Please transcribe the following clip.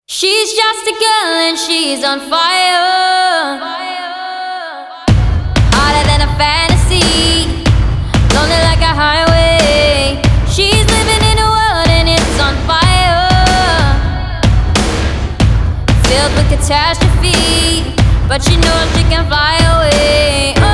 She's just a girl and she's on fire, hotter than a fantasy, lonely like a highway. She's living in a world and it's on fire, filled with catastrophe, but she knows she can fly away.